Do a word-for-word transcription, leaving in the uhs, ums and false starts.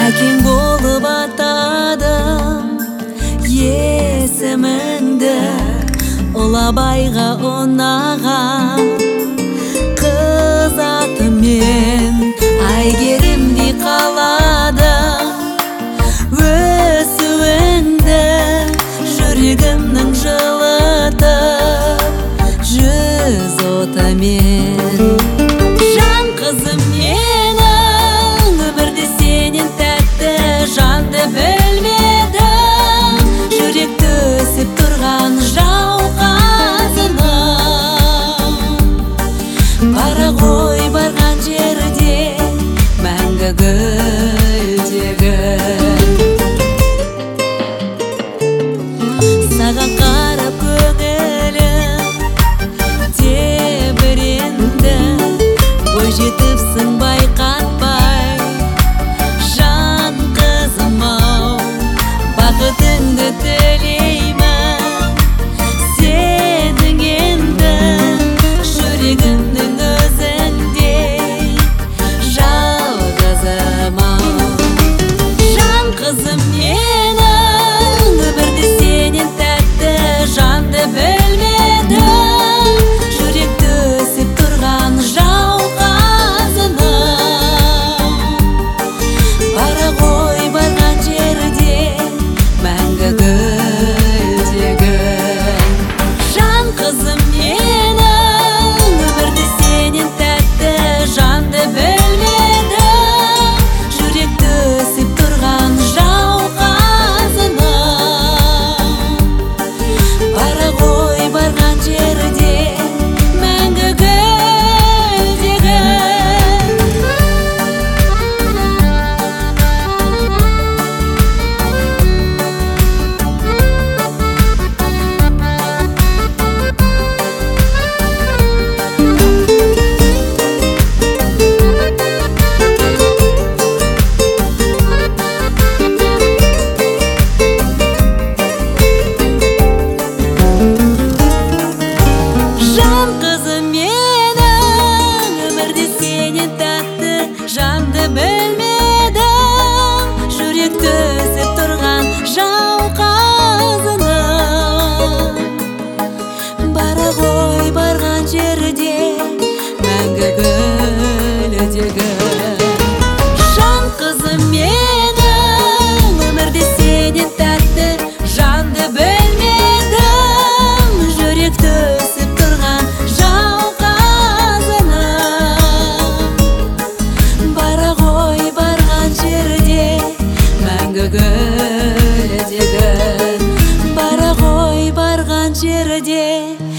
әкең болып атадым есіміңді, ұлабайға ұнаған қыз атымен әйгерімдей қаладым. Өсуіңді жүрегімнің жылытып жүз отымен. Жан қызым менің, өмірде сенен тәтті жанды білмедім. Жүректі өсіп тұрған жауқазыным. Бара ғой барған жерде мәңгі гүлдегін. Саған қарап көңілім тебіренді, бой жетіпсің байқатпай. Жан қызым-ау, бақытыңды тілеймін. Сенің енді жүрегімнің өзіңдей жалғызым-ау. Жан қызым менің, өмірде сенен тәтті жанды білмедім. Жүректі өсіп тұрған жауқазыным. Бара ғой барған жерде мәңгі гүлдегін. Жан қызым менің, өмірде сенен тәтті жанды білмедім. Жүректі өсіп тұрған жауқазыным. Бара ғой барған жерде мәңгі гүлдегін. Жан қызым менің, өмірде сенен тәтті жанды білмедім. Жүректі өсіп тұрған жауқазыным. Бара ғой барған жерде мәңгі гүлдегін. Жан қызым менің, өмірде сенен тәтті жанды білмедім. Жүректі өсіп тұрған жауқазыным. Бара ғой барған жерде мәңгі гүлдегін. Бара ғой барған жерде